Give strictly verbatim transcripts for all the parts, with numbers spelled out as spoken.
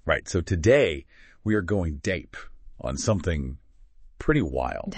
Right. So today we are going deep on something pretty wild.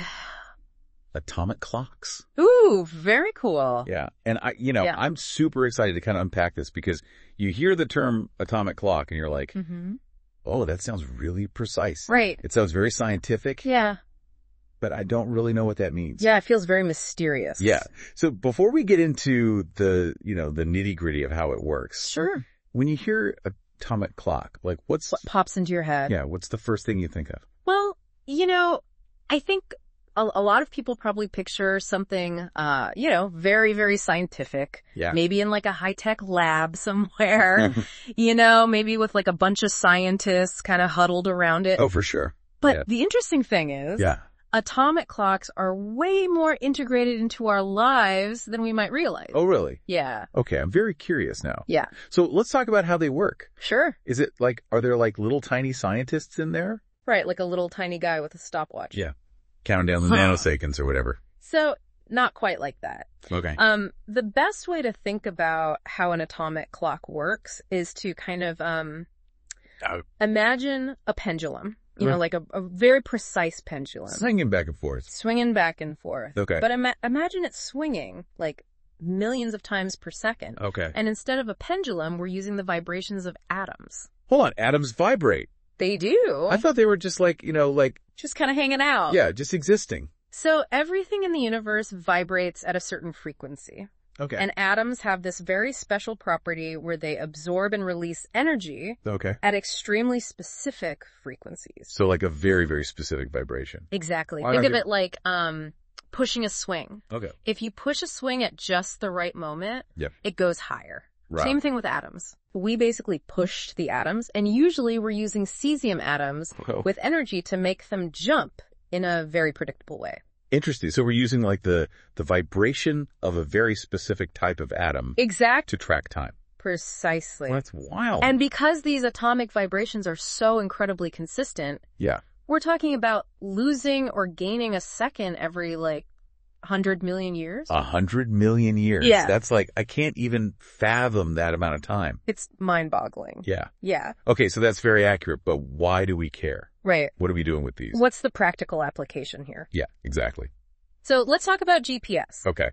Atomic clocks. Ooh, very cool. Yeah. And I, you know, Yeah. I'm super excited to kind of unpack this because you hear the term atomic clock and you're like, Mm-hmm. oh, that sounds really precise. Right. It sounds very scientific, Yeah. but I don't really know what that means. Yeah, it feels very mysterious. Yeah. So before we get into the, you know, the nitty gritty of how it works, Sure. when you hear atomic clock, like what's, What pops into your head? yeah, what's the first thing you think of? Well, you know, I think a, a lot of people probably picture something, uh, you know, very, very scientific. Yeah. Maybe in like a high-tech lab somewhere, you know, maybe with like a bunch of scientists kind of huddled around it. Oh, for sure. But yeah. the interesting thing is, Yeah. atomic clocks are way more integrated into our lives than we might realize. Oh, really? Yeah. Okay. I'm very curious now. Yeah. So let's talk about how they work. Sure. Is it like, are there like little tiny scientists in there? Right. Like a little tiny guy with a stopwatch. Yeah. Counting down the nanoseconds or whatever. So not quite like that. Okay. Um, the best way to think about how an atomic clock works is to kind of, um, Uh, imagine a pendulum, you Uh. know, like a, a very precise pendulum. Swinging back and forth. Swinging back and forth. Okay. But ima- imagine it swinging like millions of times per second. Okay. And instead of a pendulum, we're using the vibrations of atoms. Hold on. Atoms vibrate. They do. I thought they were just like, you know, like, Just kind of hanging out. yeah, just existing. So everything in the universe vibrates at a certain frequency. Okay. And atoms have this very special property where they absorb and release energy okay. at extremely specific frequencies. So like a very, very specific vibration. Exactly. Why Think not of get- it like um pushing a swing. Okay. If you push a swing at just the right moment, Yep. it goes higher. Right. Same thing with atoms. We basically pushed the atoms, and usually we're using cesium atoms Whoa. with energy to make them jump in a very predictable way. Interesting. So we're using like the, the vibration of a very specific type of atom Exact. to track time. Precisely. Well, that's wild. And because these atomic vibrations are so incredibly consistent, yeah. we're talking about losing or gaining a second every like hundred million years. A hundred million years. Yeah. That's like, I can't even fathom that amount of time. It's mind-boggling. Yeah. Yeah. Okay. So that's very accurate, but why do we care? Right. What are we doing with these? What's the practical application here? Yeah, exactly. So let's talk about G P S. Okay.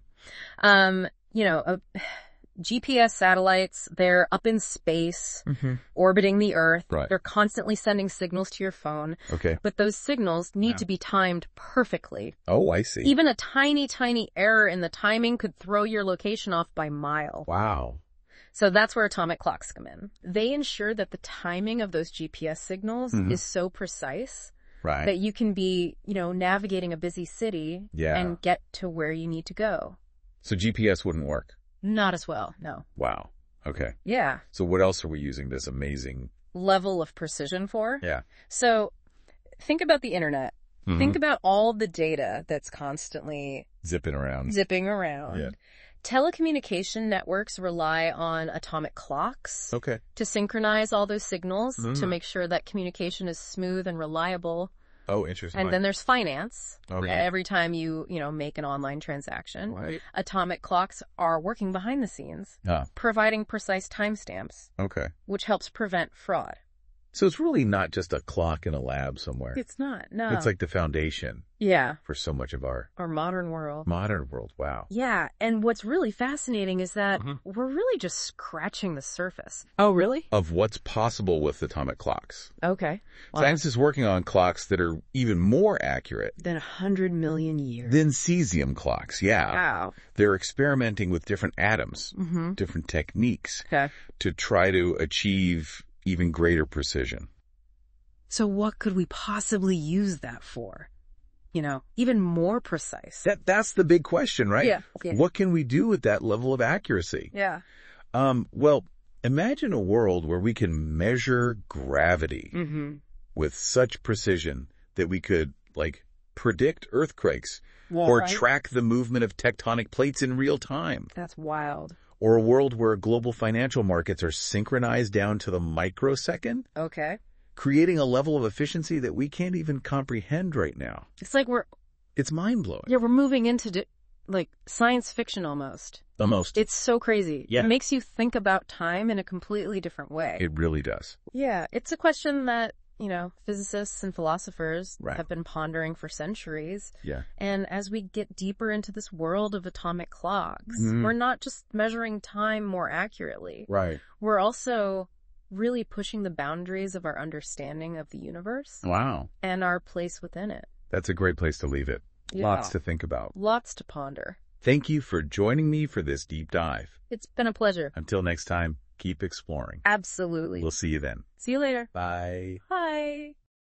Um, you know, uh, G P S satellites, they're up in space, Mm-hmm. orbiting the Earth. Right. They're constantly sending signals to your phone, Okay. but those signals need Yeah. to be timed perfectly. Oh, I see. Even a tiny, tiny error in the timing could throw your location off by mile. Wow. So that's where atomic clocks come in. They ensure that the timing of those G P S signals Mhm. is so precise Right. that you can be, you know, navigating a busy city Yeah. and get to where you need to go. So G P S wouldn't work. Not as well, no. Wow. Okay. Yeah. So what else are we using this amazing? Level of precision for. Yeah. So think about the internet. Mhm. Think about all the data that's constantly Zipping around. zipping around. Yeah. Telecommunication networks rely on atomic clocks Okay. to synchronize all those signals to Mhm. make sure that communication is smooth and reliable. Oh, interesting. And then there's finance. Okay. Every time you, you know, make an online transaction, Right. atomic clocks are working behind the scenes, Ah, providing precise timestamps, okay. which helps prevent fraud. So it's really not just a clock in a lab somewhere. It's not, no. It's like the foundation yeah, for so much of our our modern world. modern world. Wow. Yeah, and what's really fascinating is that Mhm. we're really just scratching the surface. Oh, really? Of what's possible with atomic clocks. Okay. Wow. Science is working on clocks that are even more accurate Then a hundred million years. than cesium clocks. Yeah. Wow. They're experimenting with different atoms, Mm-hmm. different techniques Okay. to try to achieve even greater precision. So what could we possibly use that for? You know, even more precise. That that's the big question, right? Yeah, yeah. What can we do with that level of accuracy? Yeah. Um, well, imagine a world where we can measure gravity Mm-hmm. with such precision that we could, like, predict earthquakes Well, or right? track the movement of tectonic plates in real time. That's wild. Or a world where global financial markets are synchronized down to the microsecond, Okay. creating a level of efficiency that we can't even comprehend right now. It's like we're, It's mind-blowing. yeah, we're moving into di- like science fiction almost. Almost. It's so crazy. Yeah. It makes you think about time in a completely different way. It really does. Yeah. It's a question that, you know, physicists and philosophers Right. have been pondering for centuries. Yeah. And as we get deeper into this world of atomic clocks, Mhm. we're not just measuring time more accurately. Right. We're also really pushing the boundaries of our understanding of the universe Wow. and our place within it. That's a great place to leave it. Yeah. Lots to think about. Lots to ponder. Thank you for joining me for this deep dive. It's been a pleasure. Until next time, keep exploring. Absolutely. We'll see you then. See you later. Bye. Bye.